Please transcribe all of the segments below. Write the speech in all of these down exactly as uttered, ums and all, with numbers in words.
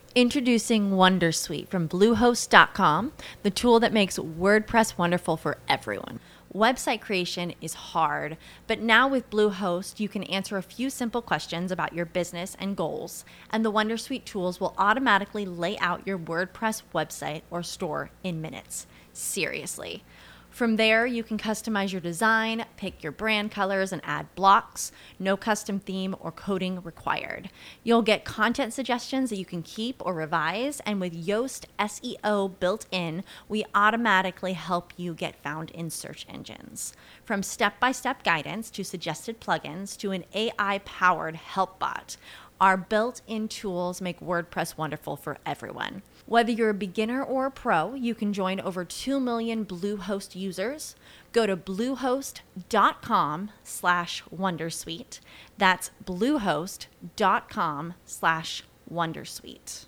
Introducing Wondersuite from Bluehost dot com, the tool that makes WordPress wonderful for everyone. Website creation is hard, but now with Bluehost, you can answer a few simple questions about your business and goals, and the Wondersuite tools will automatically lay out your WordPress website or store in minutes. Seriously. From there, you can customize your design, pick your brand colors, and add blocks. No custom theme or coding required. You'll get content suggestions that you can keep or revise, and with Yoast S E O built in, we automatically help you get found in search engines. From step-by-step guidance to suggested plugins to an A I-powered help bot, our built-in tools make WordPress wonderful for everyone. Whether you're a beginner or a pro, you can join over two million Bluehost users. Go to bluehost.com slash wondersuite. That's bluehost.com slash wondersuite.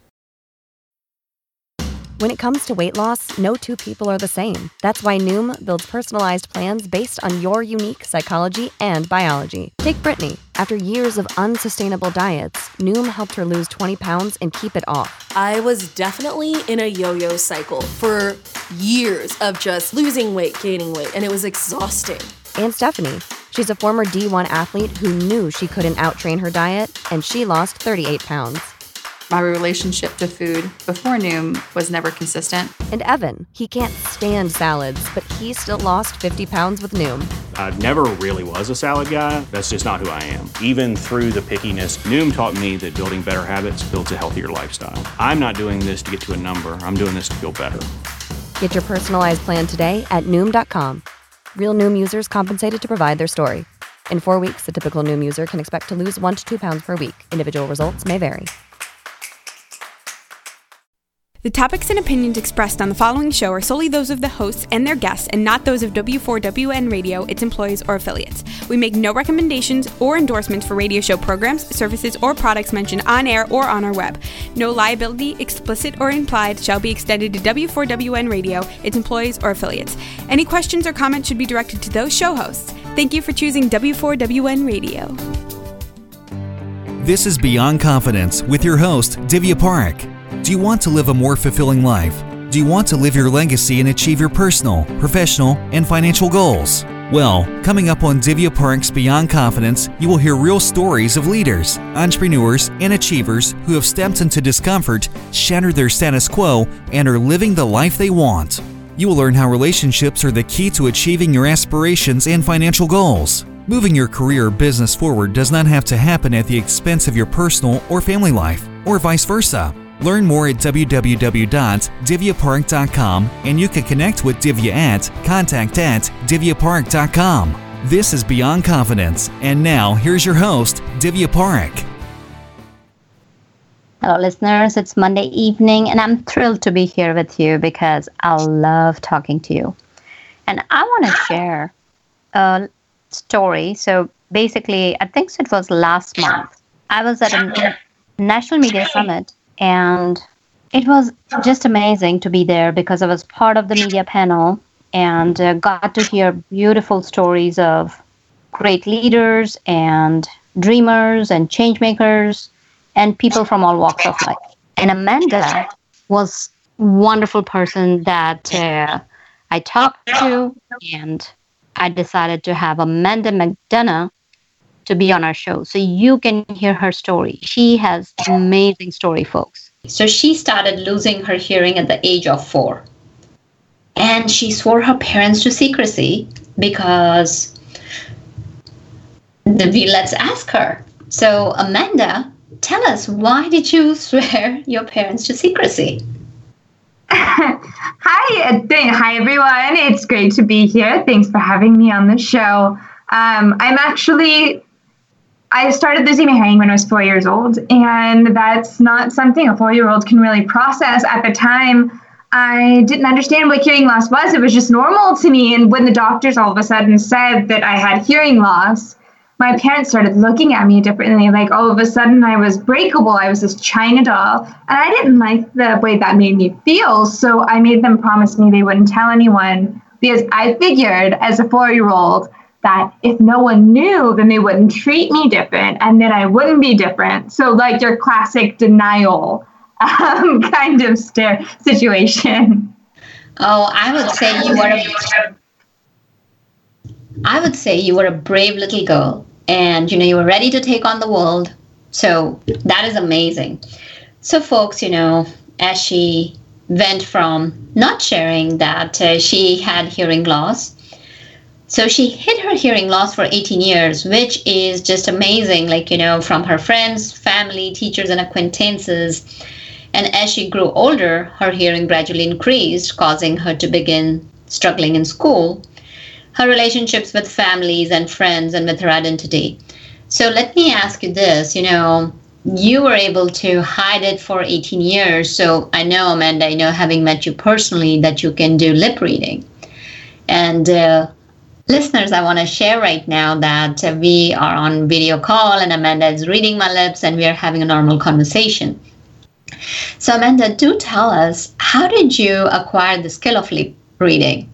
When it comes to weight loss, no two people are the same. That's why Noom builds personalized plans based on your unique psychology and biology. Take Brittany. After years of unsustainable diets, Noom helped her lose twenty pounds and keep it off. I was definitely in a yo-yo cycle for years of just losing weight, gaining weight, and it was exhausting. And Stephanie. She's a former D one athlete who knew she couldn't outtrain her diet, and she lost thirty-eight pounds. My relationship to food before Noom was never consistent. And Evan, he can't stand salads, but he still lost fifty pounds with Noom. I never really was a salad guy. That's just not who I am. Even through the pickiness, Noom taught me that building better habits builds a healthier lifestyle. I'm not doing this to get to a number. I'm doing this to feel better. Get your personalized plan today at Noom dot com. Real Noom users compensated to provide their story. In four weeks, the typical Noom user can expect to lose one to two pounds per week. Individual results may vary. The topics and opinions expressed on the following show are solely those of the hosts and their guests and not those of W four W N Radio, its employees, or affiliates. We make no recommendations or endorsements for radio show programs, services, or products mentioned on air or on our web. No liability, explicit or implied, shall be extended to W four W N Radio, its employees, or affiliates. Any questions or comments should be directed to those show hosts. Thank you for choosing W four W N Radio. This is Beyond Confidence with your host, Divya Parekh. Do you want to live a more fulfilling life? Do you want to live your legacy and achieve your personal, professional, and financial goals? Well, coming up on Divya Parekh's Beyond Confidence, you will hear real stories of leaders, entrepreneurs, and achievers who have stepped into discomfort, shattered their status quo, and are living the life they want. You will learn how relationships are the key to achieving your aspirations and financial goals. Moving your career or business forward does not have to happen at the expense of your personal or family life, or vice versa. Learn more at w w w dot divya parekh dot com, and you can connect with Divya at contact at divya parekh dot com. This is Beyond Confidence, and now here's your host, Divya Parekh. Hello, listeners. It's Monday evening, and I'm thrilled to be here with you because I love talking to you. And I want to share a story. So basically, I think it was last month. I was at a National Media Summit, and it was just amazing to be there because I was part of the media panel and uh, got to hear beautiful stories of great leaders and dreamers and change makers and people from all walks of life. And Amanda was a wonderful person that uh, I talked to, and I decided to have Amanda McDonough to be on our show so you can hear her story. She has an amazing story, folks. So she started losing her hearing at the age of four. And she swore her parents to secrecy because the, let's ask her. So Amanda, tell us, why did you swear your parents to secrecy? Hi, hi everyone. It's great to be here. Thanks for having me on the show. Um, I'm actually, I started losing my hearing when I was four years old, and that's not something a four-year-old can really process. At the time, I didn't understand what hearing loss was. It was just normal to me. And when the doctors all of a sudden said that I had hearing loss, my parents started looking at me differently. Like all of a sudden I was breakable. I was this China doll. And I didn't like the way that made me feel. So I made them promise me they wouldn't tell anyone, because I figured as a four-year-old that if no one knew, then they wouldn't treat me different and then I wouldn't be different. So like your classic denial um, kind of stare situation. Oh, I would say you were a, I would say you were a brave little girl, and you know you were ready to take on the world. So that is amazing. So folks, you know, as she went from not sharing that uh, she had hearing loss, so she hid her hearing loss for eighteen years, which is just amazing, like, you know, from her friends, family, teachers, and acquaintances. And as she grew older, her hearing gradually increased, causing her to begin struggling in school, her relationships with families and friends, and with her identity. So let me ask you this, you know, you were able to hide it for eighteen years. So I know, Amanda, I know, having met you personally, that you can do lip reading. And uh, listeners, I want to share right now that uh, we are on video call and Amanda is reading my lips and we are having a normal conversation. So Amanda, do tell us, how did you acquire the skill of lip reading?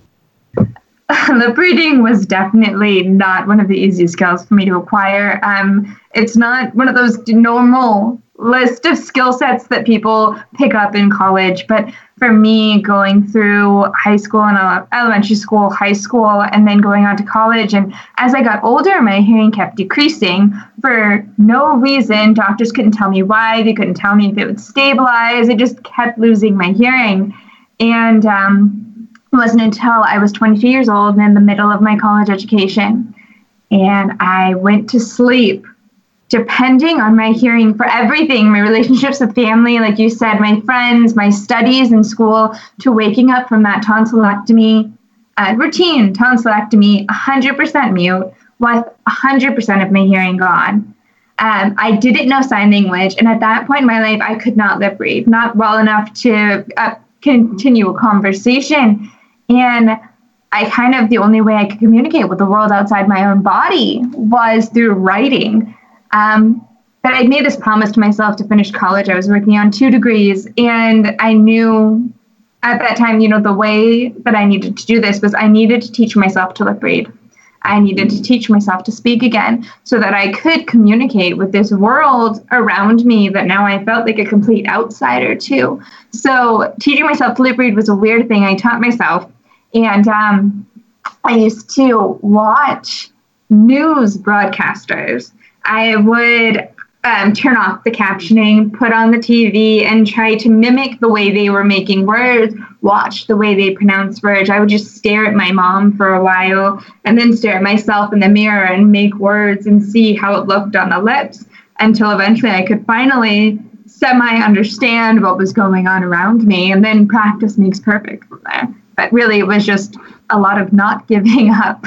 Lip reading was definitely not one of the easiest skills for me to acquire. Um, it's not one of those normal list of skill sets that people pick up in college. But for me, going through high school and uh, elementary school, high school, and then going on to college, and as I got older, my hearing kept decreasing for no reason. Doctors couldn't tell me why. They couldn't tell me if it would stabilize. I just kept losing my hearing. And um, it wasn't until I was twenty-two years old and in the middle of my college education, and I went to sleep depending on my hearing for everything, my relationships with family, like you said, my friends, my studies in school, to waking up from that tonsillectomy, uh, routine tonsillectomy, one hundred percent mute, with one hundred percent of my hearing gone. Um, I didn't know sign language, and at that point in my life, I could not lip read, not well enough to uh, continue a conversation. And I kind of, the only way I could communicate with the world outside my own body was through writing. Um, but I made this promise to myself to finish college. I was working on two degrees, and I knew at that time, you know, the way that I needed to do this was I needed to teach myself to lip read. I needed to teach myself to speak again so that I could communicate with this world around me that now I felt like a complete outsider to. So teaching myself to lip read was a weird thing I taught myself. And um, I used to watch news broadcasters. I would um, turn off the captioning, put on the T V, and try to mimic the way they were making words, watch the way they pronounce words. I would just stare at my mom for a while and then stare at myself in the mirror and make words and see how it looked on the lips until eventually I could finally semi-understand what was going on around me. And then practice makes perfect from there. But really, it was just a lot of not giving up.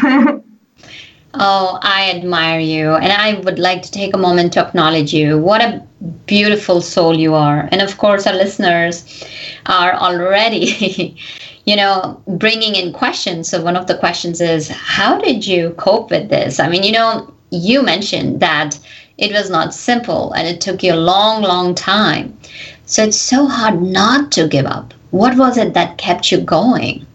Oh, I admire you. And I would like to take a moment to acknowledge you. What a beautiful soul you are. And of course, our listeners are already, you know, bringing in questions. So one of the questions is, how did you cope with this? I mean, you know, you mentioned that it was not simple and it took you a long, long time. So it's so hard not to give up. What was it that kept you going?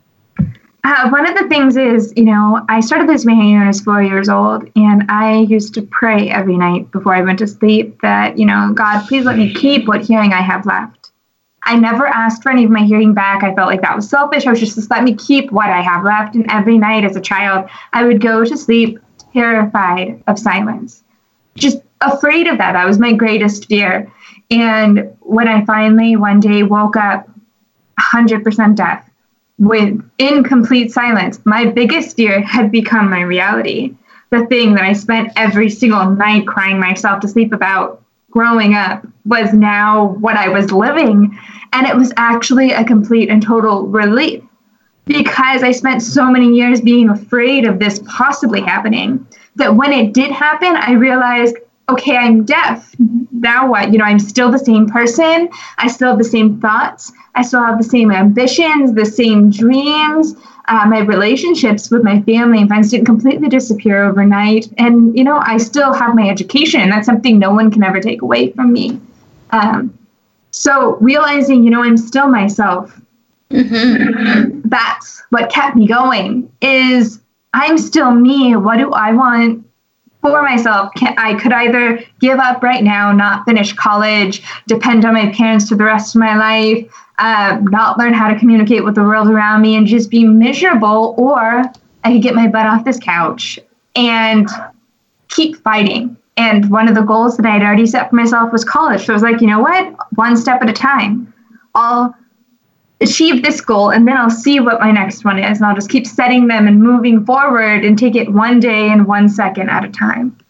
Uh, one of the things is, you know, I started losing my hearing when I was four years old, and I used to pray every night before I went to sleep that, you know, God, please let me keep what hearing I have left. I never asked for any of my hearing back. I felt like that was selfish. I was just, just let me keep what I have left. And every night as a child, I would go to sleep terrified of silence, just afraid of that. That was my greatest fear. And when I finally one day woke up one hundred percent deaf, with incomplete silence, my biggest fear had become my reality. The thing that I spent every single night crying myself to sleep about growing up was now what I was living. And it was actually a complete and total relief, because I spent so many years being afraid of this possibly happening, that when it did happen, I realized, okay, I'm deaf. Now what? You know, I'm still the same person. I still have the same thoughts. I still have the same ambitions, the same dreams. Uh, my relationships with my family and friends didn't completely disappear overnight. And, you know, I still have my education. That's something no one can ever take away from me. Um, so realizing, you know, I'm still myself. Mm-hmm. That's what kept me going, is I'm still me. What do I want for myself. Can, I could either give up right now, not finish college, depend on my parents for the rest of my life, uh, not learn how to communicate with the world around me and just be miserable, or I could get my butt off this couch and keep fighting. And one of the goals that I had already set for myself was college. So I was like, you know what? One step at a time. I'll achieve this goal and then I'll see what my next one is. And I'll just keep setting them and moving forward and take it one day and one second at a time.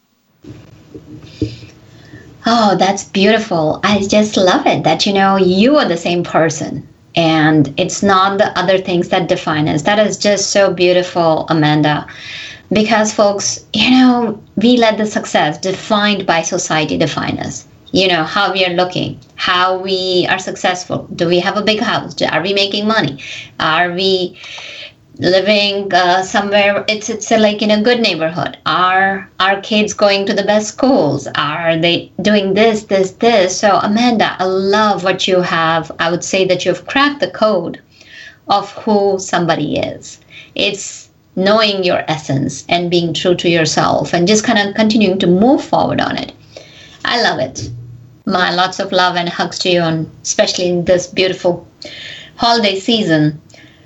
Oh, that's beautiful. I just love it that, you know, you are the same person and it's not the other things that define us. That is just so beautiful, Amanda. Because folks, you know, we let the success defined by society define us. You know, how we are looking, how we are successful. Do we have a big house? Are we making money? Are we living uh, somewhere? It's it's a, like in a good neighborhood. Are our kids going to the best schools? Are they doing this, this, this? So Amanda, I love what you have. I would say that you've cracked the code of who somebody is. It's knowing your essence and being true to yourself and just kind of continuing to move forward on it. I love it. My lots of love and hugs to you, and especially in this beautiful holiday season.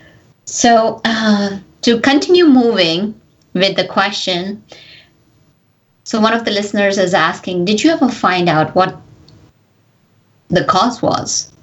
So uh, to continue moving with the question, so one of the listeners is asking, did you ever find out what the cause was?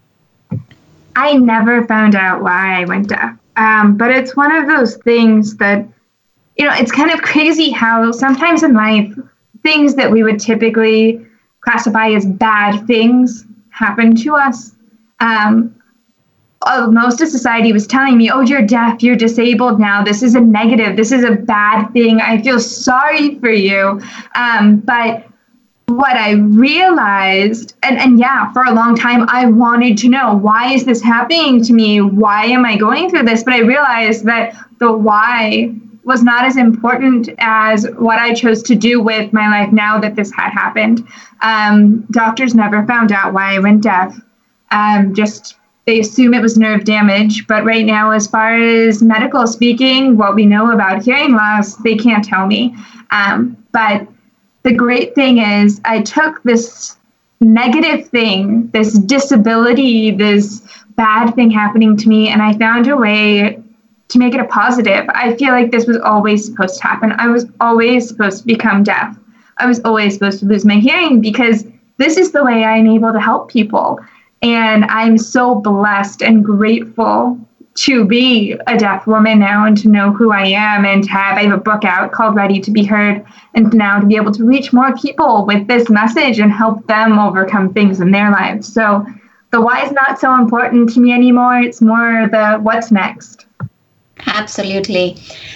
I never found out why I went deaf. Um, but it's one of those things that, you know, it's kind of crazy how sometimes in life, things that we would typically classify as bad things happen to us. Um, oh, most of society was telling me, oh, you're deaf, you're disabled now. This is a negative. This is a bad thing. I feel sorry for you. Um, but what I realized, and, and yeah, for a long time, I wanted to know, why is this happening to me? Why am I going through this? But I realized that the why was not as important as what I chose to do with my life now that this had happened. Um, doctors never found out why I went deaf. Um, just they assume it was nerve damage. But right now, as far as medical speaking, what we know about hearing loss, they can't tell me. Um, but the great thing is I took this negative thing, this disability, this bad thing happening to me, and I found a way to make it a positive. I feel like this was always supposed to happen. I was always supposed to become deaf. I was always supposed to lose my hearing because this is the way I'm able to help people. And I'm so blessed and grateful to be a deaf woman now and to know who I am and to have, I have a book out called Ready to Be Heard, and now to be able to reach more people with this message and help them overcome things in their lives. So the why is not so important to me anymore. It's more the what's next. Absolutely.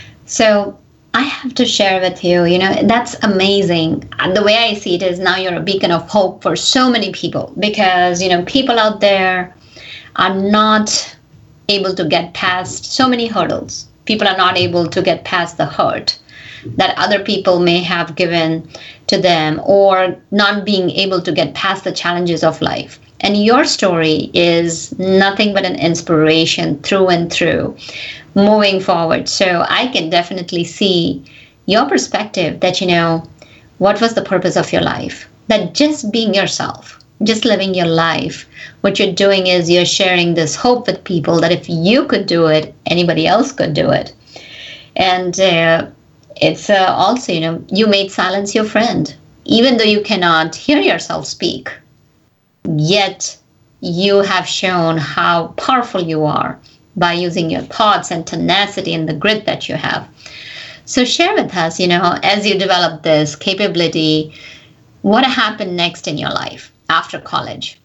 So I have to share with you, you know, that's amazing. And the way I see it is now you're a beacon of hope for so many people because, you know, people out there are not able to get past so many hurdles. People are not able to get past the hurt that other people may have given to them or not being able to get past the challenges of life. And your story is nothing but an inspiration through and through, moving forward. So I can definitely see your perspective that, you know, what was the purpose of your life? That just being yourself, just living your life, what you're doing is you're sharing this hope with people that if you could do it, anybody else could do it. And uh, it's uh, also, you know, you made silence your friend. Even though you cannot hear yourself speak, yet you have shown how powerful you are by using your thoughts and tenacity and the grit that you have. So share with us, you know, as you develop this capability, what happened next in your life after college?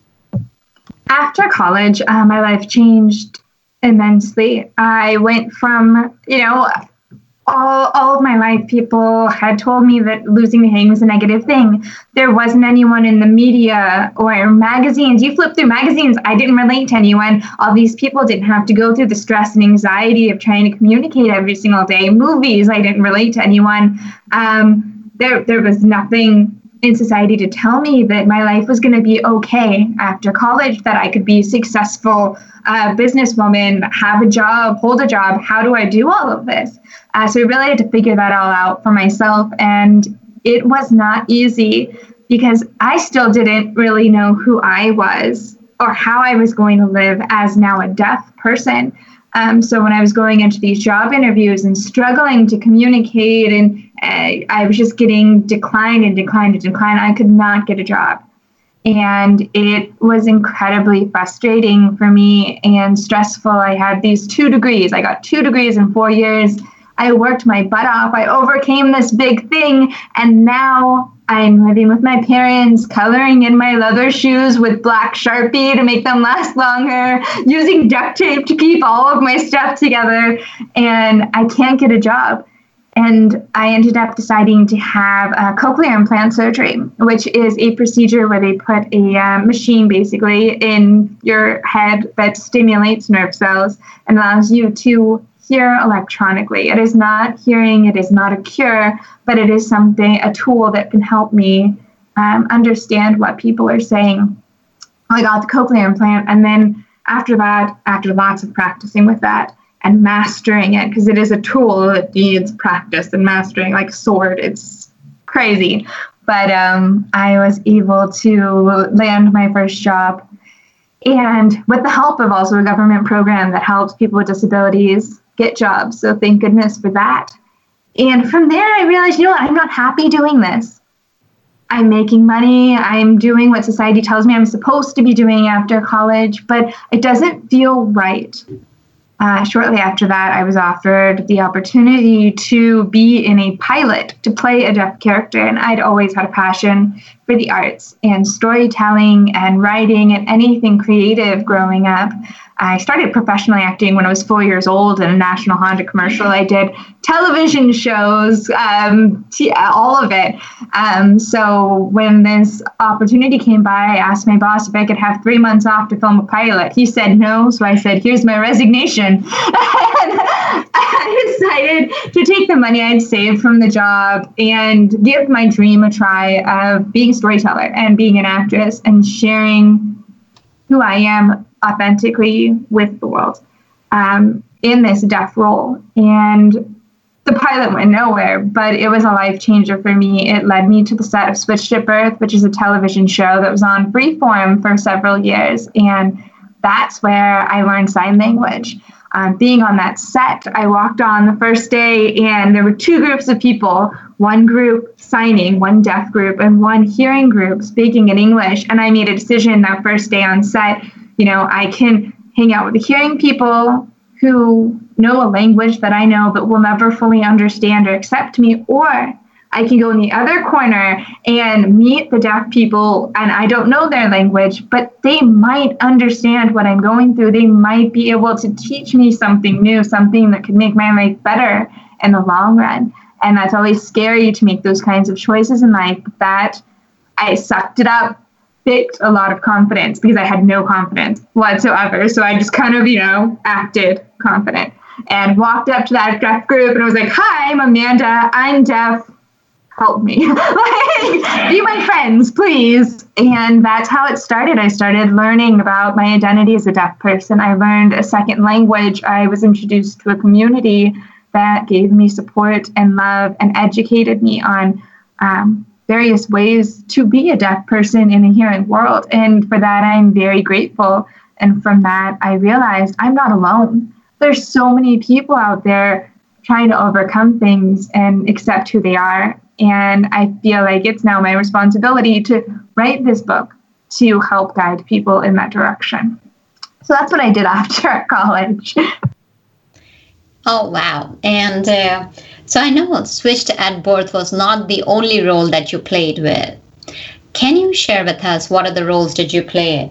After college, uh, my life changed immensely. I went from, you know, all, all of my life, people had told me that losing the hearing was a negative thing. There wasn't anyone in the media or magazines. You flip through magazines, I didn't relate to anyone. All these people didn't have to go through the stress and anxiety of trying to communicate every single day. Movies, I didn't relate to anyone. Um, there, there was nothing in society to tell me that my life was going to be okay after college, that I could be a successful uh, businesswoman, have a job, hold a job. How do I do all of this? Uh, so I really had to figure that all out for myself. And it was not easy because I still didn't really know who I was or how I was going to live as now a deaf person. Um, so when I was going into these job interviews and struggling to communicate, and uh, I was just getting declined and declined and declined, I could not get a job. And it was incredibly frustrating for me and stressful. I had these two degrees. I got two degrees in four years. I worked my butt off. I overcame this big thing. And now I'm living with my parents, coloring in my leather shoes with black Sharpie to make them last longer, using duct tape to keep all of my stuff together. And I can't get a job. And I ended up deciding to have a cochlear implant surgery, which is a procedure where they put a uh, machine basically in your head that stimulates nerve cells and allows you to hear electronically. It is not hearing, it is not a cure, but it is something, a tool that can help me um, understand what people are saying. I got the cochlear implant, and then after that, after lots of practicing with that, and mastering it, because it is a tool that needs practice and mastering, like a sword. It's crazy. But um, I was able to land my first job. And with the help of also a government program that helps people with disabilities get jobs. So thank goodness for that. And from there, I realized, you know what, I'm not happy doing this. I'm making money. I'm doing what society tells me I'm supposed to be doing after college, but it doesn't feel right. Uh, shortly after that, I was offered the opportunity to be in a pilot, to play a deaf character. And I'd always had a passion for the arts and storytelling and writing and anything creative growing up. I started professionally acting when I was four years old in a National Honda commercial. I did television shows, um, t- all of it. Um, so when this opportunity came by, I asked my boss if I could have three months off to film a pilot. He said no, so I said, here's my resignation. And I decided to take the money I'd saved from the job and give my dream a try of being a storyteller and being an actress and sharing who I am authentically with the world um, in this deaf role. And the pilot went nowhere, but it was a life changer for me. It led me to the set of Switched at Birth, which is a television show that was on Freeform for several years. And that's where I learned sign language. Um, being on that set, I walked on the first day and there were two groups of people, one group signing, one deaf group, and one hearing group speaking in English. And I made a decision that first day on set, you know, I can hang out with the hearing people who know a language that I know but will never fully understand or accept me, or I can go in the other corner and meet the deaf people and I don't know their language, but they might understand what I'm going through. They might be able to teach me something new, something that could make my life better in the long run. And that's always scary to make those kinds of choices in life. But that I sucked it up, picked a lot of confidence because I had no confidence whatsoever. So I just kind of, you know, acted confident and walked up to that deaf group and I was like, hi, I'm Amanda. I'm deaf. Help me. Like, be my friends, please. And that's how it started. I started learning about my identity as a deaf person. I learned a second language. I was introduced to a community that gave me support and love and educated me on um, various ways to be a deaf person in a hearing world. And for that, I'm very grateful. And from that, I realized I'm not alone. There's so many people out there trying to overcome things and accept who they are. And I feel like it's now my responsibility to write this book to help guide people in that direction. So that's what I did after college. Oh, wow. And uh, so I know Switched at Birth was not the only role that you played with. Can you share with us what other roles did you play?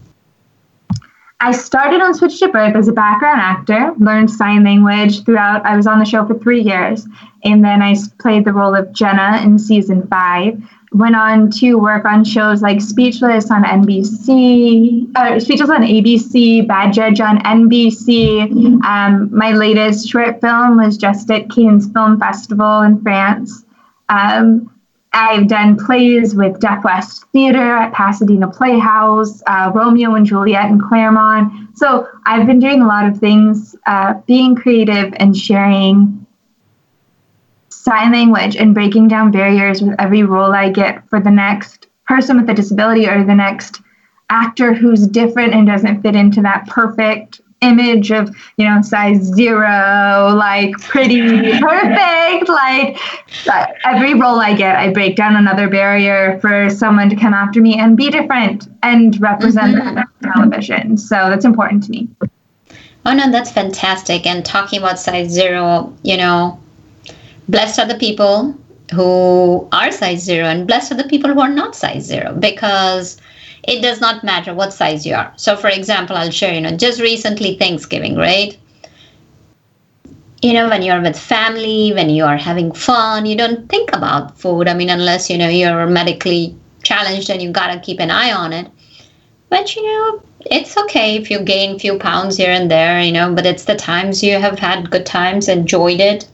I started on Switched at Birth as a background actor, learned sign language throughout. I was on the show for three years. And then I played the role of Jenna in season five. Went on to work on shows like Speechless on N B C, uh, Speechless on A B C, Bad Judge on N B C. Um, my latest short film was just at Cannes Film Festival in France. Um, I've done plays with Deaf West Theater at Pasadena Playhouse, uh, Romeo and Juliet in Claremont. So I've been doing a lot of things, uh, being creative and sharing sign language and breaking down barriers with every role I get for the next person with a disability or the next actor who's different and doesn't fit into that perfect image of, you know, size zero, like pretty perfect. Like uh, every role I get, I break down another barrier for someone to come after me and be different and represent mm-hmm. that on television. So that's important to me. Oh no, that's fantastic. And talking about size zero, you know, blessed are the people who are size zero and blessed are the people who are not size zero, because it does not matter what size you are. So for example, I'll share, you know, just recently Thanksgiving, right? You know, when you're with family, when you are having fun, you don't think about food. I mean, unless, you know, you're medically challenged and you gotta keep an eye on it. But, you know, it's okay if you gain a few pounds here and there, you know, but it's the times you have had good times, enjoyed it.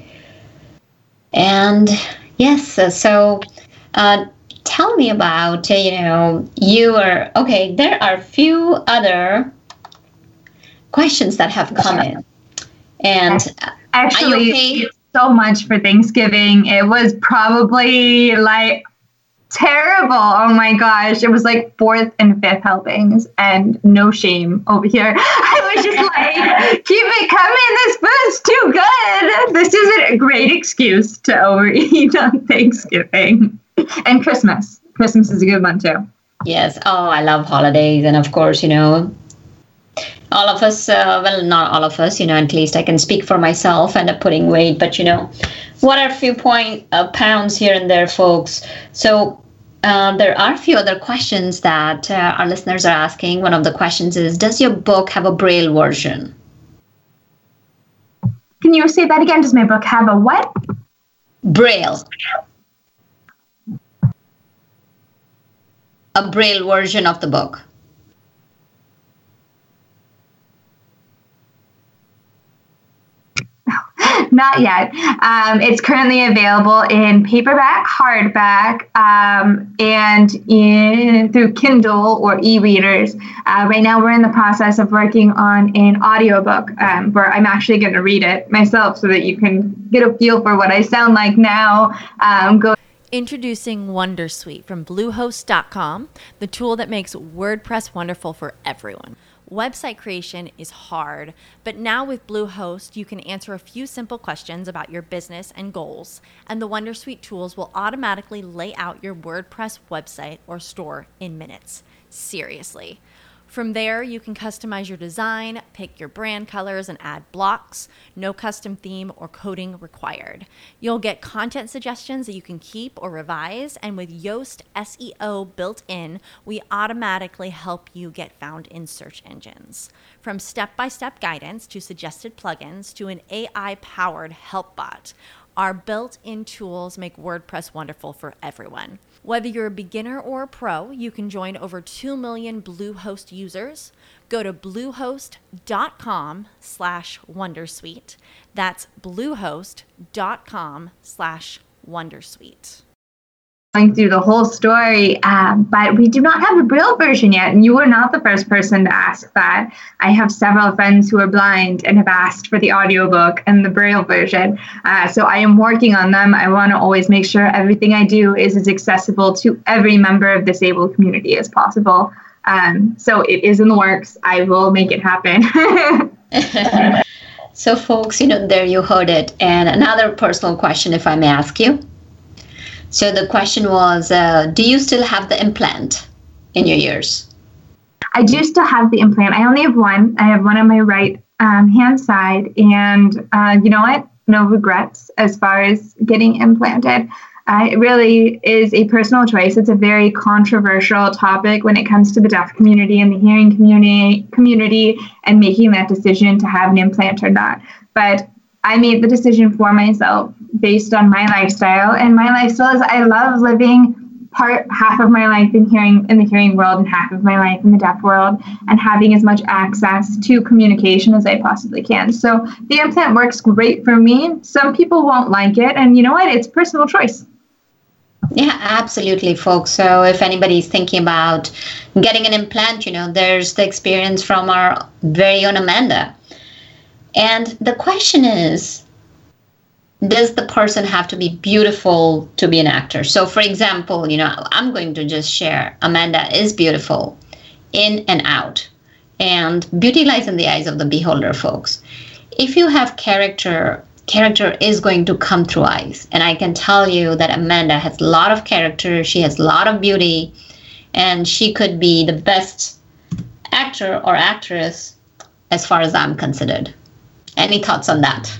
And yes, so uh, tell me about, uh, you know, you are, okay, there are a few other questions that have come in. And actually, are you okay? So much for Thanksgiving. It was probably like terrible. Oh my gosh. It was like fourth and fifth helpings, and no shame over here. I was just like, keep it coming. This food's too good. This is a great excuse to overeat on Thanksgiving. And Christmas. Christmas is a good one too. Yes. Oh, I love holidays. And of course, you know, all of us, uh, well, not all of us, you know, at least I can speak for myself, end up putting weight. But, you know, what are a few point uh, pounds here and there, folks? So uh, there are a few other questions that uh, our listeners are asking. One of the questions is, does your book have a Braille version? Can you say that again? Does my book have a what? Braille. A Braille version of the book. Not yet. Um, it's currently available in paperback, hardback, um, and in through Kindle or e-readers. Uh, right now, we're in the process of working on an audiobook um, where I'm actually going to read it myself so that you can get a feel for what I sound like now. Um, go. Introducing Wondersuite from Bluehost dot com, the tool that makes WordPress wonderful for everyone. Website creation is hard, but now with Bluehost, you can answer a few simple questions about your business and goals, and the Wondersuite tools will automatically lay out your WordPress website or store in minutes. Seriously. From there, you can customize your design, pick your brand colors, and add blocks. No custom theme or coding required. You'll get content suggestions that you can keep or revise, and with Yoast S E O built in, we automatically help you get found in search engines. From step-by-step guidance to suggested plugins to an A I-powered help bot, our built-in tools make WordPress wonderful for everyone. Whether you're a beginner or a pro, you can join over two million Bluehost users. Go to bluehost.com slash Wondersuite. That's bluehost.com slash Wondersuite. Going through the whole story, um, but we do not have a Braille version yet, and you were not the first person to ask that. I have several friends who are blind and have asked for the audiobook and the Braille version, uh, so I am working on them. I want to always make sure everything I do is as accessible to every member of the disabled community as possible. Um, so it is in the works. I will make it happen. So folks, you know, there you heard it. And another personal question, if I may ask you. So the question was, uh, do you still have the implant in your ears? I do still have the implant. I only have one. I have one on my right um, hand side. And uh, you know what? No regrets as far as getting implanted. Uh, it really is a personal choice. It's a very controversial topic when it comes to the deaf community and the hearing community, community and making that decision to have an implant or not. But I made the decision for myself based on my lifestyle, and my lifestyle is I love living part half of my life in hearing in the hearing world and half of my life in the deaf world, and having as much access to communication as I possibly can. So the implant works great for me. Some people won't like it, and you know what? It's personal choice. Yeah, absolutely, folks. So if anybody's thinking about getting an implant, you know, there's the experience from our very own Amanda. And the question is, does the person have to be beautiful to be an actor? So for example, you know, I'm going to just share, Amanda is beautiful in and out. And beauty lies in the eyes of the beholder, folks. If you have character, character is going to come through eyes. And I can tell you that Amanda has a lot of character. She has a lot of beauty. And she could be the best actor or actress as far as I'm considered. Any thoughts on that?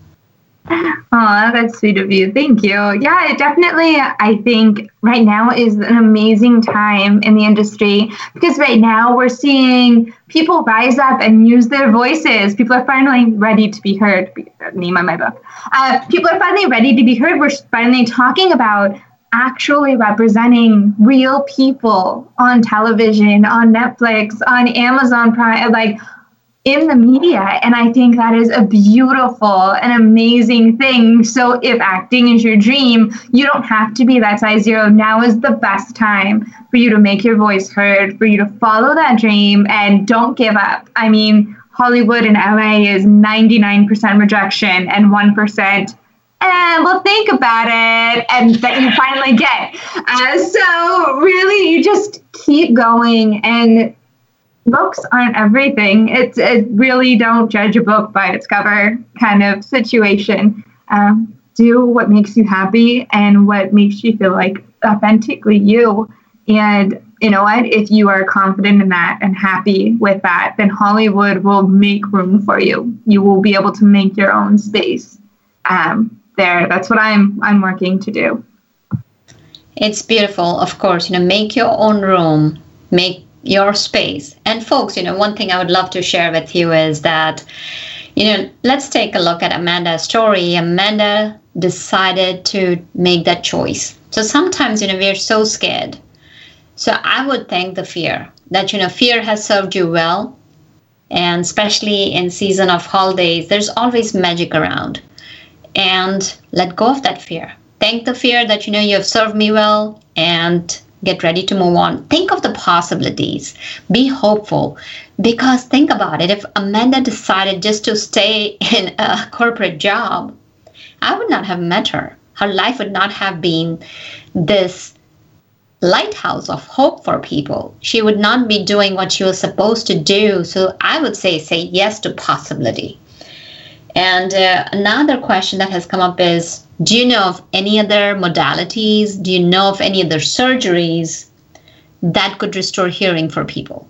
Oh, that's sweet of you. Thank you. Yeah, definitely. I think right now is an amazing time in the industry because right now we're seeing people rise up and use their voices. People are finally ready to be heard. Name on my book. Uh, people are finally ready to be heard. We're finally talking about actually representing real people on television, on Netflix, on Amazon Prime, like in the media. And I think that is a beautiful and amazing thing. So if acting is your dream, you don't have to be that size zero. Now is the best time for you to make your voice heard, for you to follow that dream and don't give up. I mean, Hollywood in L A is ninety-nine percent rejection and one percent and we'll think about it, and that you finally get. Uh, so really, you just keep going, and books aren't everything. It's it really don't judge a book by its cover kind of situation. Um, do what makes you happy and what makes you feel like authentically you. And you know what? If you are confident in that and happy with that, then Hollywood will make room for you. You will be able to make your own space um, there. That's what I'm I'm working to do. It's beautiful, of course. You know, make your own room, make your space. And folks, you know, one thing I would love to share with you is that, you know, let's take a look at Amanda's story. Amanda decided to make that choice. So sometimes, you know, we're so scared. So I would thank the fear that, you know, fear has served you well. And especially in season of holidays, there's always magic around. And let go of that fear. Thank the fear that, you know, you have served me well, and get ready to move on. Think of the possibilities. Be hopeful. Because think about it. If Amanda decided just to stay in a corporate job, I would not have met her. Her life would not have been this lighthouse of hope for people. She would not be doing what she was supposed to do. So I would say, say yes to possibility. And uh, another question that has come up is, do you know of any other modalities? Do you know of any other surgeries that could restore hearing for people?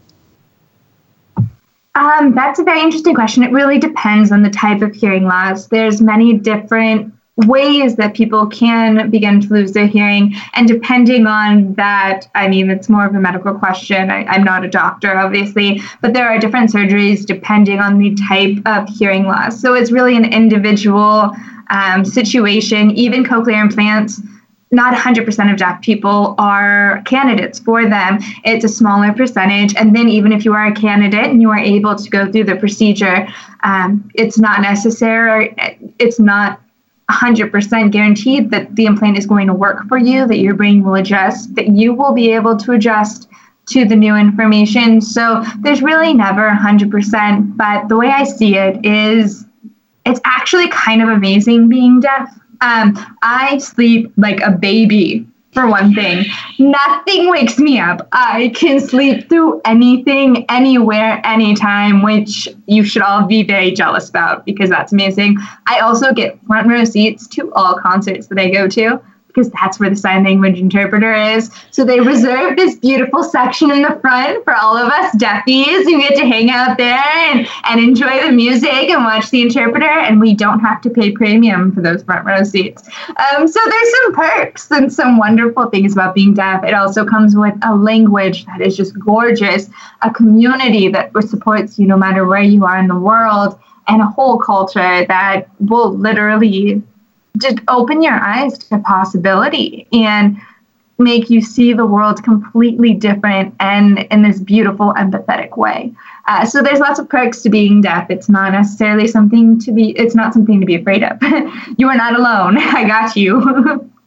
Um, that's a very interesting question. It really depends on the type of hearing loss. There's many different ways that people can begin to lose their hearing. And depending on that, I mean, it's more of a medical question. I, I'm not a doctor, obviously, but there are different surgeries depending on the type of hearing loss. So it's really an individual um, situation. Even cochlear implants, not one hundred percent of deaf people are candidates for them. It's a smaller percentage. And then even if you are a candidate and you are able to go through the procedure, um, it's not necessary. It's not one hundred percent guaranteed that the implant is going to work for you, that your brain will adjust, that you will be able to adjust to the new information. So there's really never one hundred percent. But the way I see it is, it's actually kind of amazing being deaf. Um, I sleep like a baby, for one thing. Nothing wakes me up. I can sleep through anything, anywhere, anytime, which you should all be very jealous about because that's amazing. I also get front row seats to all concerts that I go to, because that's where the sign language interpreter is. So they reserve this beautiful section in the front for all of us deafies who get to hang out there and, and enjoy the music and watch the interpreter, and we don't have to pay premium for those front row seats. Um, so there's some perks and some wonderful things about being deaf. It also comes with a language that is just gorgeous, a community that supports you no matter where you are in the world, and a whole culture that will literally just open your eyes to possibility and make you see the world completely different and in this beautiful, empathetic way. Uh, so there's lots of perks to being deaf. It's not necessarily something to be, it's not something to be afraid of. You are not alone. I got you.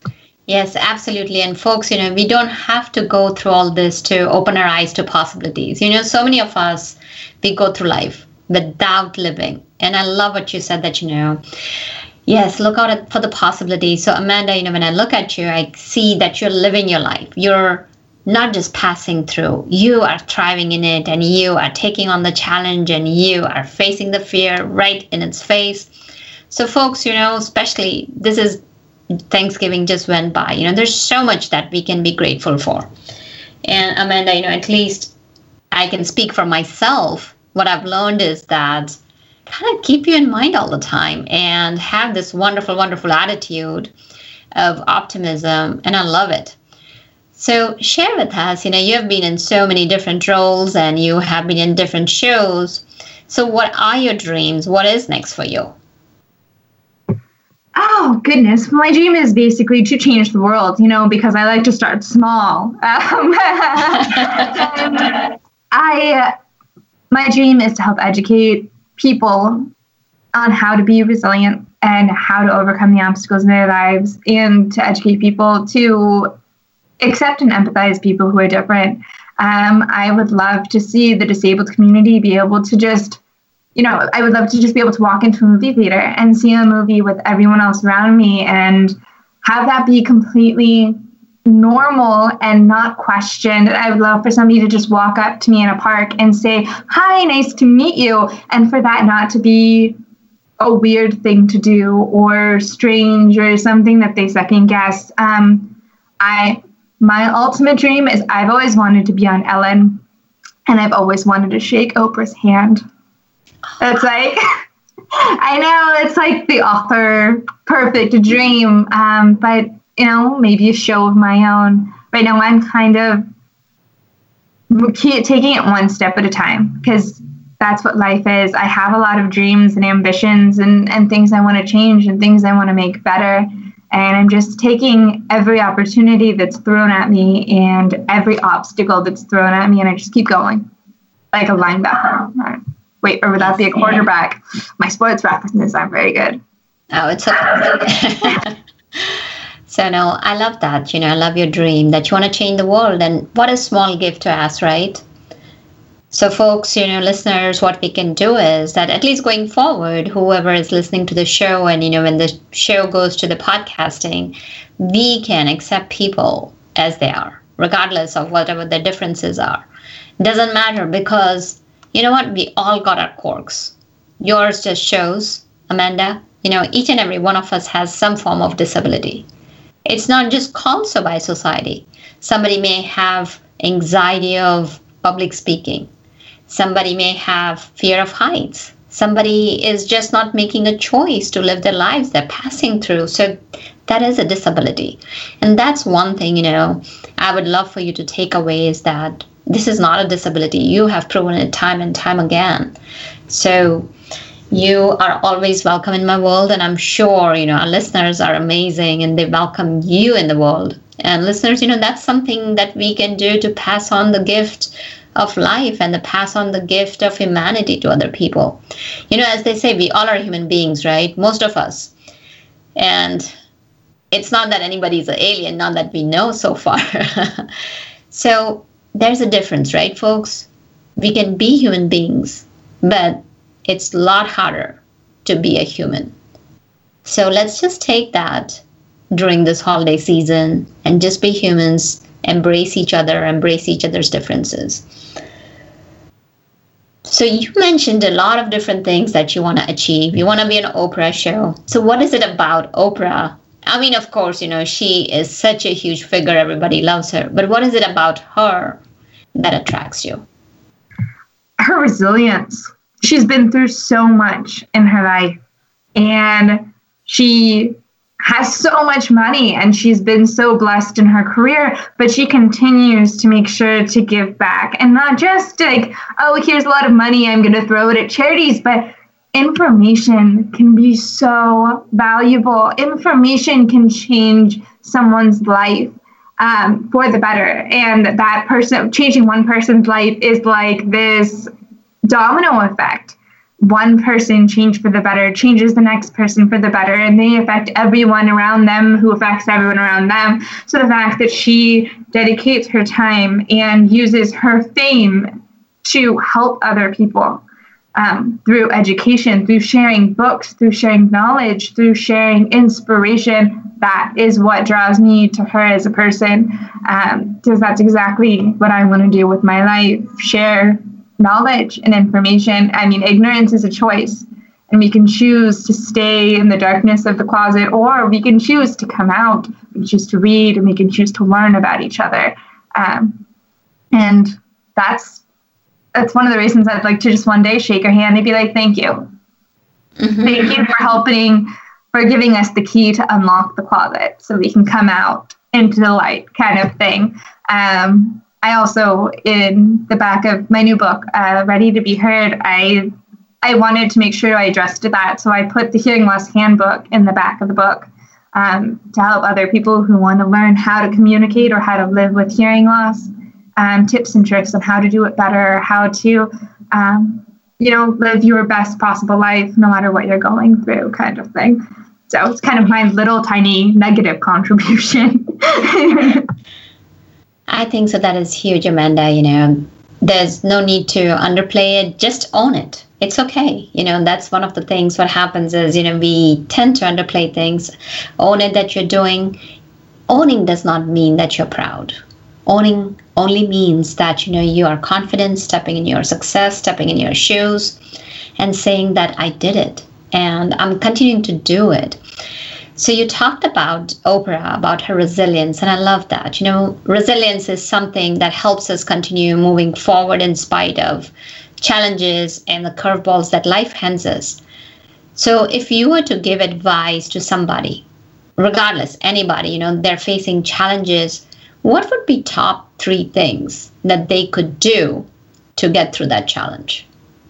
Yes, absolutely. And folks, you know, we don't have to go through all this to open our eyes to possibilities. You know, so many of us, we go through life without living. And I love what you said that, you know, yes, look out for the possibilities. So Amanda, you know, when I look at you, I see that you're living your life. You're not just passing through. You are thriving in it, and you are taking on the challenge, and you are facing the fear right in its face. So folks, you know, especially this is Thanksgiving just went by. You know, there's so much that we can be grateful for. And Amanda, you know, at least I can speak for myself. What I've learned is that kind of keep you in mind all the time and have this wonderful, wonderful attitude of optimism. And I love it. So share with us, you know, you have been in so many different roles and you have been in different shows. So what are your dreams? What is next for you? Oh, goodness. My dream is basically to change the world, you know, because I like to start small. Um, I, my dream is to help educate people on how to be resilient and how to overcome the obstacles in their lives, and to educate people to accept and empathize people who are different. Um, I would love to see the disabled community be able to just You know, I would love to just be able to walk into a movie theater and see a movie with everyone else around me and have that be completely normal and not questioned. I would love for somebody to just walk up to me in a park and say, "Hi, nice to meet you," and for that not to be a weird thing to do or strange or something that they second guess. Um, I, my ultimate dream is I've always wanted to be on Ellen, and I've always wanted to shake Oprah's hand. It's like, I know it's like the author perfect dream, um, but, you know, maybe a show of my own. Right now I'm kind of taking it one step at a time, because that's what life is. I have a lot of dreams and ambitions and, and things I want to change and things I want to make better. And I'm just taking every opportunity that's thrown at me and every obstacle that's thrown at me, and I just keep going like a linebacker. Wait, or would that be a quarterback? My sports references aren't very good. Oh, it's okay. So, no, I love that. You know, I love your dream that you want to change the world. And what a small gift to us, right? So, folks, you know, listeners, what we can do is that at least going forward, whoever is listening to the show, and, you know, when the show goes to the podcasting, we can accept people as they are, regardless of whatever their differences are. It doesn't matter, because you know what? We all got our quirks. Yours just shows, Amanda, you know, each and every one of us has some form of disability. It's not just called so by society. Somebody may have anxiety of public speaking. Somebody may have fear of heights. Somebody is just not making a choice to live their lives. They're passing through. So that is a disability. And that's one thing, you know, I would love for you to take away is that this is not a disability. You have proven it time and time again. So you are always welcome in my world. And I'm sure, you know, our listeners are amazing and they welcome you in the world. And listeners, you know, that's something that we can do to pass on the gift of life and to pass on the gift of humanity to other people. You know, as they say, we all are human beings, right? Most of us. And it's not that anybody's an alien, not that we know so far. So there's a difference, right, folks? We can be human beings, but it's a lot harder to be a human. So let's just take that during this holiday season and just be humans, embrace each other, embrace each other's differences. So you mentioned a lot of different things that you want to achieve. You want to be an Oprah show. So what is it about Oprah? I mean, of course, you know, she is such a huge figure. Everybody loves her. But what is it about her that attracts you? Her resilience. She's been through so much in her life, and she has so much money, and she's been so blessed in her career, but she continues to make sure to give back, and not just like, oh, here's a lot of money, I'm going to throw it at charities, but information can be so valuable. Information can change someone's life um, for the better. And that person, changing one person's life is like this domino effect one person change for the better changes the next person for the better, and they affect everyone around them who affects everyone around them. So the fact that she dedicates her time and uses her fame to help other people um, through education, through sharing books, through sharing knowledge, through sharing inspiration, that is what draws me to her as a person, um, because that's exactly what I want to do with my life, share knowledge and information. I mean, ignorance is a choice, and we can choose to stay in the darkness of the closet, or we can choose to come out, we can choose to read, and we can choose to learn about each other. Um, and that's that's one of the reasons I'd like to just one day shake her hand and be like, thank you. Mm-hmm. Thank you for helping, for giving us the key to unlock the closet so we can come out into the light, kind of thing. Um, I also, in the back of my new book, uh, Ready to Be Heard, I I wanted to make sure I addressed that. So I put the hearing loss handbook in the back of the book um, to help other people who want to learn how to communicate or how to live with hearing loss, um, tips and tricks on how to do it better, how to, um, you know, live your best possible life no matter what you're going through, kind of thing. So it's kind of my little tiny negative contribution. I think so. That is huge, Amanda. You know, there's no need to underplay it. Just own it. It's okay. You know, that's one of the things. What happens is, you know, we tend to underplay things. Own it that you're doing. Owning does not mean that you're proud. Owning only means that, you know, you are confident, stepping in your success, stepping in your shoes, and saying that I did it and I'm continuing to do it. So you talked about Oprah, about her resilience, and I love that. You know, resilience is something that helps us continue moving forward in spite of challenges and the curveballs that life hands us. So if you were to give advice to somebody, regardless, anybody, you know, they're facing challenges, what would be top three things that they could do to get through that challenge?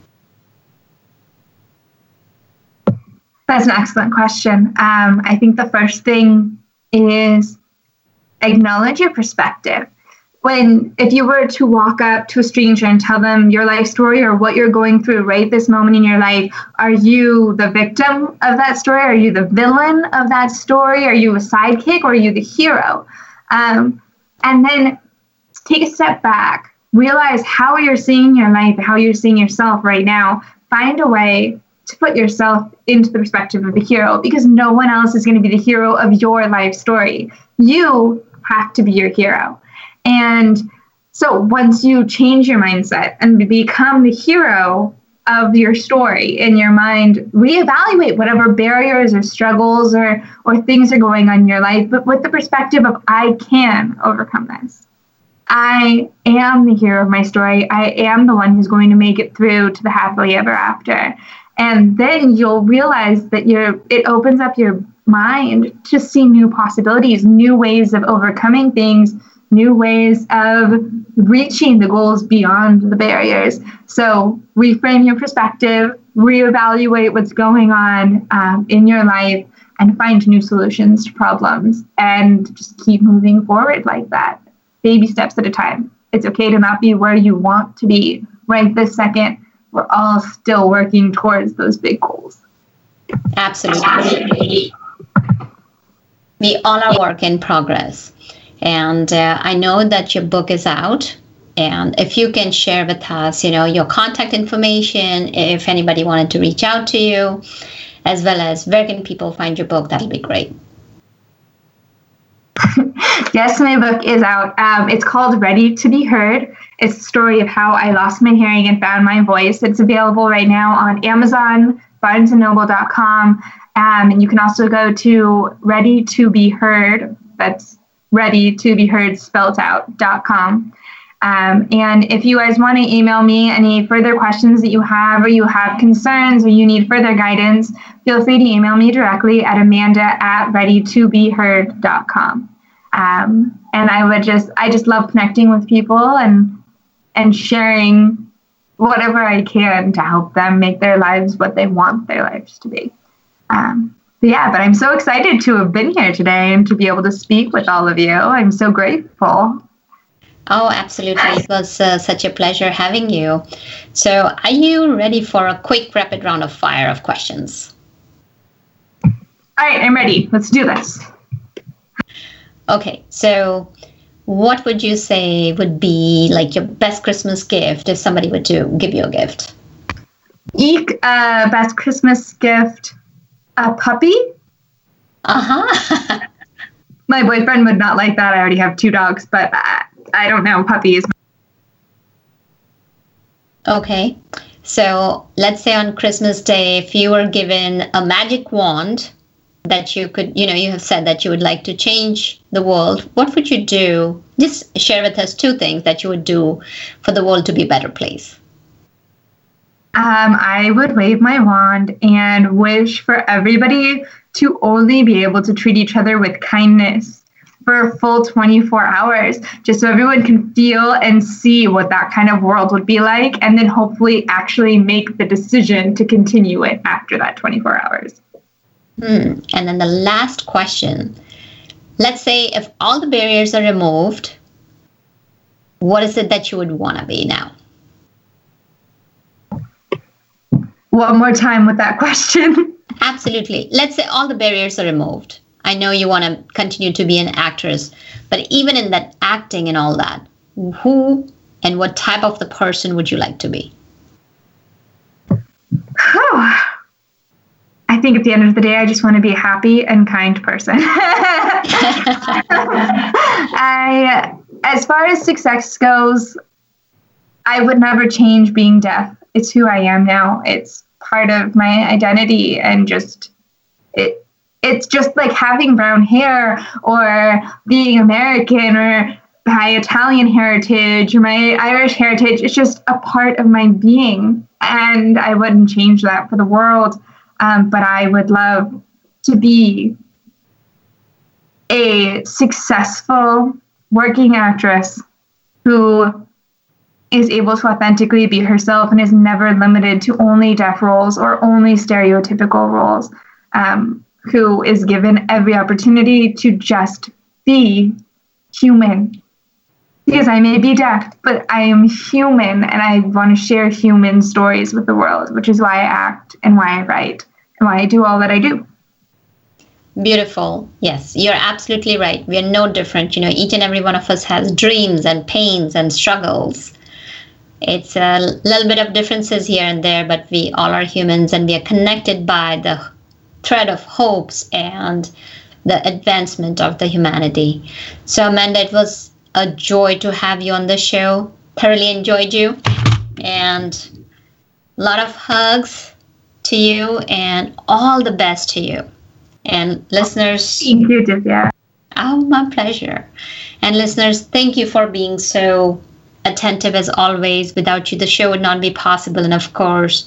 That's an excellent question. Um, I think the first thing is acknowledge your perspective. When, if you were to walk up to a stranger and tell them your life story or what you're going through right this moment in your life, are you the victim of that story? Are you the villain of that story? Are you a sidekick, or are you the hero? Um, and then take a step back, realize how you're seeing your life, how you're seeing yourself right now. Find a way to put yourself into the perspective of the hero, because no one else is going to be the hero of your life story. You have to be your hero. And so once you change your mindset and become the hero of your story in your mind, reevaluate whatever barriers or struggles or, or things are going on in your life, but with the perspective of, I can overcome this. I am the hero of my story. I am the one who's going to make it through to the happily ever after. And then you'll realize that you're, it opens up your mind to see new possibilities, new ways of overcoming things, new ways of reaching the goals beyond the barriers. So reframe your perspective, reevaluate what's going on um, in your life, and find new solutions to problems, and just keep moving forward like that, baby steps at a time. It's okay to not be where you want to be right this second. We're all still working towards those big goals. Absolutely. We all are work in progress. And uh, I know that your book is out. And if you can share with us, you know, your contact information, if anybody wanted to reach out to you, as well as where can people find your book, that'll be great. Yes, my book is out. Um, it's called Ready to Be Heard. It's a story of how I lost my hearing and found my voice. It's available right now on Amazon, barnes and noble dot com. Um, and you can also go to Ready to Be Heard. That's Ready to Be Heard spelled out dot com. Um, and if you guys want to email me any further questions that you have, or you have concerns, or you need further guidance, feel free to email me directly at Amanda at ready to be heard dot com. Um, and I would just, I just love connecting with people and, and sharing whatever I can to help them make their lives what they want their lives to be. Um, but yeah, but I'm so excited to have been here today and to be able to speak with all of you. I'm so grateful. Oh, absolutely. It was uh, such a pleasure having you. So, are you ready for a quick rapid round of fire of questions? All right, I'm ready. Let's do this. Okay, so what would you say would be like your best Christmas gift if somebody were to give you a gift? Eek, uh, best Christmas gift, a puppy? Uh-huh. My boyfriend would not like that. I already have two dogs, but I, I don't know. Puppies. Okay. So let's say on Christmas Day, if you were given a magic wand that you could, you know, you have said that you would like to change the world, what would you do? Just share with us two things that you would do for the world to be a better place. Um, I would wave my wand and wish for everybody to only be able to treat each other with kindness for a full twenty-four hours, just so everyone can feel and see what that kind of world would be like, and then hopefully actually make the decision to continue it after that twenty-four hours. Hmm. And then the last question. Let's say if all the barriers are removed, what is it that you would want to be now? One more time with that question. Absolutely. Let's say all the barriers are removed. I know you want to continue to be an actress, but even in that acting and all that, who and what type of the person would you like to be? Oh, I think at the end of the day, I just want to be a happy and kind person. I, as far as success goes, I would never change being deaf. It's who I am now. It's part of my identity, and just it it's just like having brown hair or being American or my Italian heritage or my Irish heritage. It's just a part of my being, and I wouldn't change that for the world. Um, but I would love to be a successful working actress who is able to authentically be herself and is never limited to only deaf roles or only stereotypical roles, um, who is given every opportunity to just be human. Because I may be deaf, but I am human, and I want to share human stories with the world, which is why I act and why I write and why I do all that I do. Beautiful. Yes, you're absolutely right. We are no different. You know, each and every one of us has dreams and pains and struggles. It's a little bit of differences here and there, but we all are humans, and we are connected by the thread of hopes and the advancement of the humanity. So, Amanda, it was a joy to have you on the show. Thoroughly enjoyed you, and a lot of hugs to you, and all the best to you. And listeners, thank you, Divya. Oh, my pleasure. And listeners, thank you for being so attentive as always. Without you, the show would not be possible. And of course,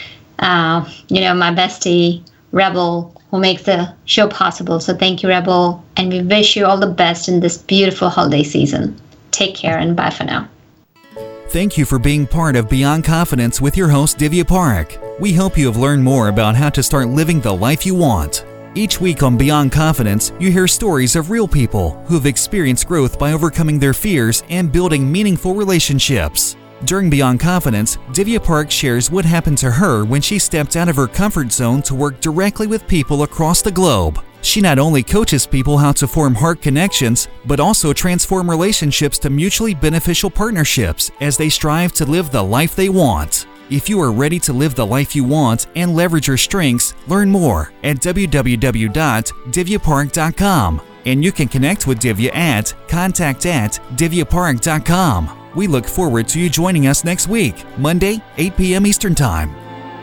uh, you know, my bestie, Rebel, who makes the show possible. So thank you, Rebel. And we wish you all the best in this beautiful holiday season. Take care, and bye for now. Thank you for being part of Beyond Confidence with your host, Divya Parekh. We hope you have learned more about how to start living the life you want. Each week on Beyond Confidence, you hear stories of real people who have experienced growth by overcoming their fears and building meaningful relationships. During Beyond Confidence, Divya Parekh shares what happened to her when she stepped out of her comfort zone to work directly with people across the globe. She not only coaches people how to form heart connections, but also transform relationships to mutually beneficial partnerships as they strive to live the life they want. If you are ready to live the life you want and leverage your strengths, learn more at w w w dot divya parekh dot com. And you can connect with Divya at contact at divya parekh dot com. We look forward to you joining us next week, Monday, eight p.m. Eastern Time.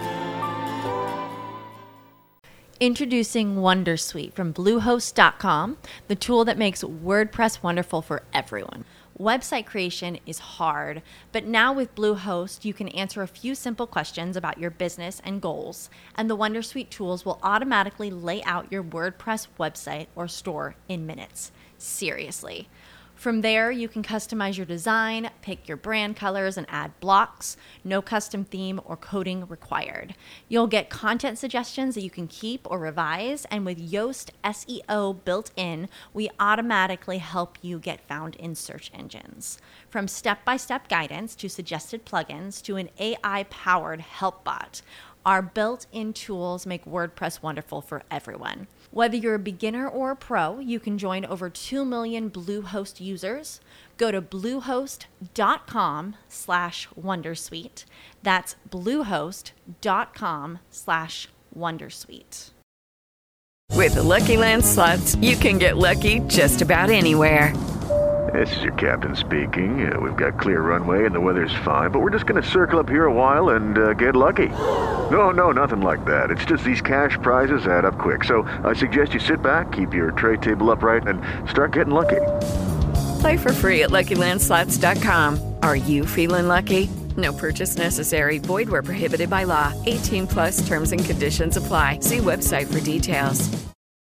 Introducing Wondersuite from Bluehost dot com, the tool that makes WordPress wonderful for everyone. Website creation is hard, but now with Bluehost, you can answer a few simple questions about your business and goals, and the Wondersuite tools will automatically lay out your WordPress website or store in minutes. Seriously. From there, you can customize your design, pick your brand colors, and add blocks. No custom theme or coding required. You'll get content suggestions that you can keep or revise, and with Yoast S E O built in, we automatically help you get found in search engines. From step-by-step guidance to suggested plugins to an A I-powered help bot, our built-in tools make WordPress wonderful for everyone. Whether you're a beginner or a pro, you can join over two million Bluehost users. Go to bluehost.com slash wondersuite. That's bluehost.com slash wondersuite. With the Lucky Land Slots, you can get lucky just about anywhere. This is your captain speaking. Uh, we've got clear runway and the weather's fine, but we're just going to circle up here a while and uh, get lucky. No, no, nothing like that. It's just these cash prizes add up quick. So I suggest you sit back, keep your tray table upright, and start getting lucky. Play for free at Lucky Land Slots dot com. Are you feeling lucky? No purchase necessary. Void where prohibited by law. eighteen plus terms and conditions apply. See website for details.